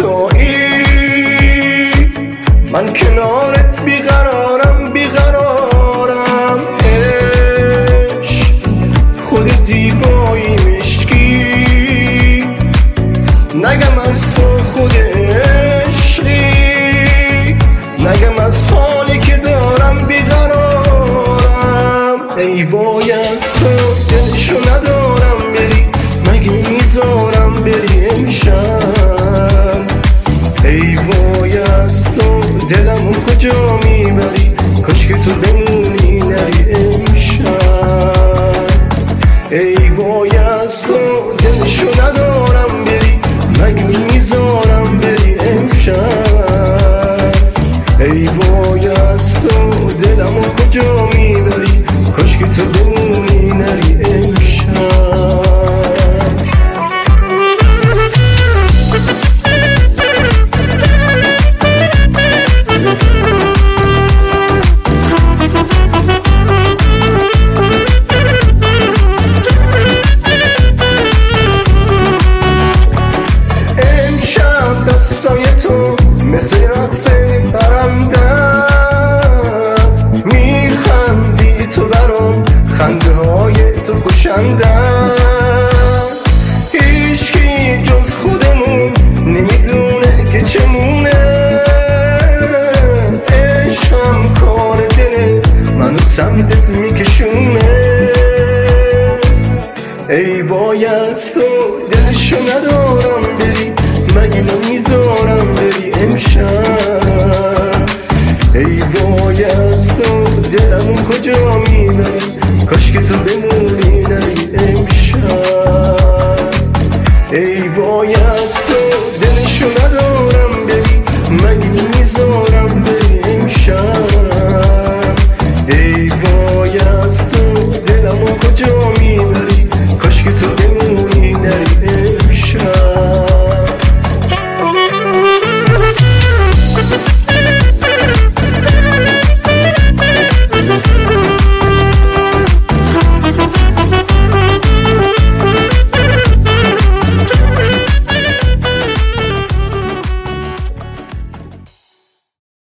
تویی، من کنارت بیقرارم بیقرارم. عشق خود زیبایی مشکی، نگم از تو خود عشقی، نگم از حالی که دارم بیقرارم. ای وای از تو دلشو ندارم بری، مگه میذارم بری امشب؟ ای وای از تو دلمو کجا میبری، کاش که تو بمونی نری امشب. ای وای از تو دلشو ندارم بری، مگه میذارم بری امشب؟ ای وای از تو دلمو کجا میبری، کاش که تو بمونی نری امشب. دستای تو مثل رقص پرنده است، میخندی تو برام، خنده های تو کشنده است. هیچکی جز خودمون نمیدونه که چمونه، عشقم کار دله منو سمتت میکشونه. ای وای از تو دلشو ندارم بری، مگه نمیذارم بری امشب؟ ای وای از تو دلمو کجا میبری، کاش که تو